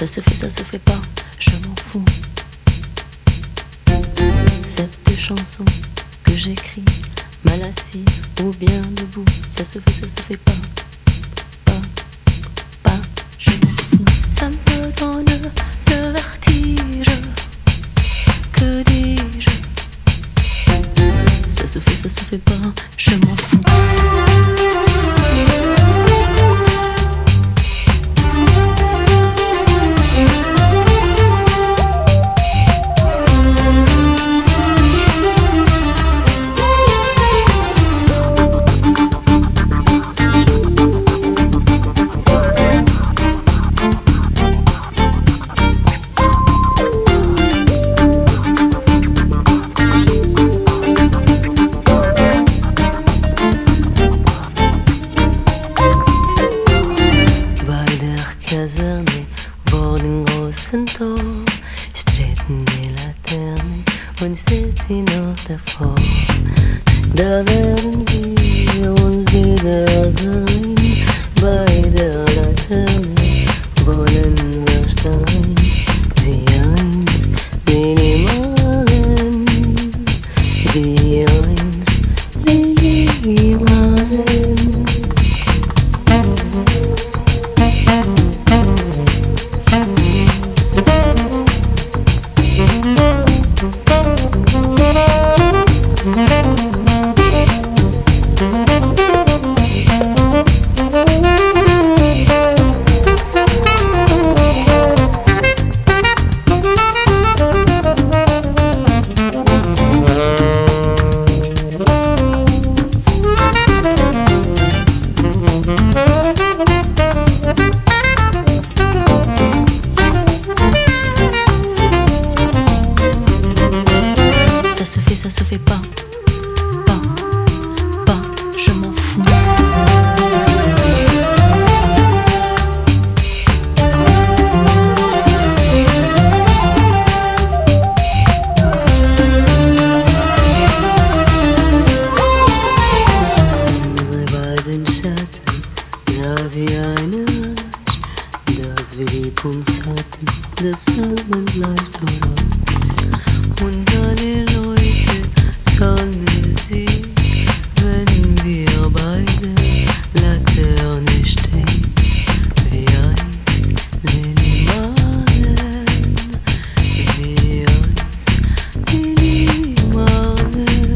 ça se fait pas, je m'en fous. Cette chanson que j'écris, mal assis ou bien debout, ça se fait pas, je m'en fous. Ça me donne le vertige, que dis-je? Ça se fait pas, je m'en fous. Kaserne vor den großen Tor strebten die Laterne und steht sie noch davor. Da werden wir uns wiedersehen, bei der Laterne wollen wir stehen, wie einst Lili Marlen, wie einst Lili Marlen. Ça se fait pas, je m'en fous. Unsere beiden Schatten sah wie eine Asch, dass wir lieb uns hatten, das Sonnenlicht um uns. Und alle Leute sahen sie, wenn wir beide Laterne stehen, wie einst Lili Marlen, wie einst Lili Marlen.